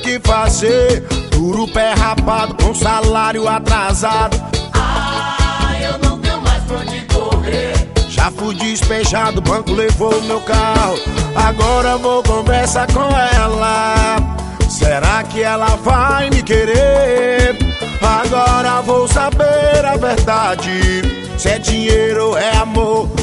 que fazer. Duro pé rapado com salário atrasado. Ah, eu não tenho mais pra onde correr. Já fui despejado, o banco levou o meu carro. Agora vou conversar com ela. Será que ela vai me querer? Agora vou saber a verdade. Se é dinheiro ou é amor,